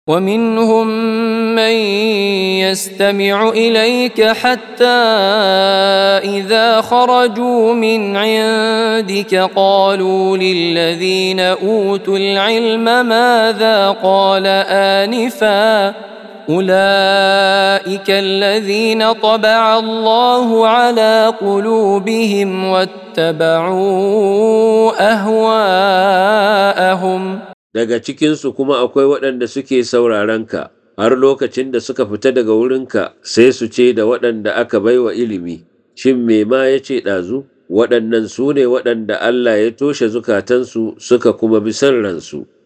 ومنهم من يستمع إليك حتى إذا خرجوا من عندك قالوا للذين أوتوا العلم ماذا قال آنفا أولئك الذين طبع الله على قلوبهم واتبعوا أهواءهم. Daga cikinsu kuma akwai waɗanda suke saurarenka, har lokacin da suka fita daga wurinka sai su ce da waɗanda aka baiwa ilimi, shin me ma ya ce ɗazu? Waɗannan su ne waɗanda Allah ya toshe zukatansu suka kuma bi son ransu.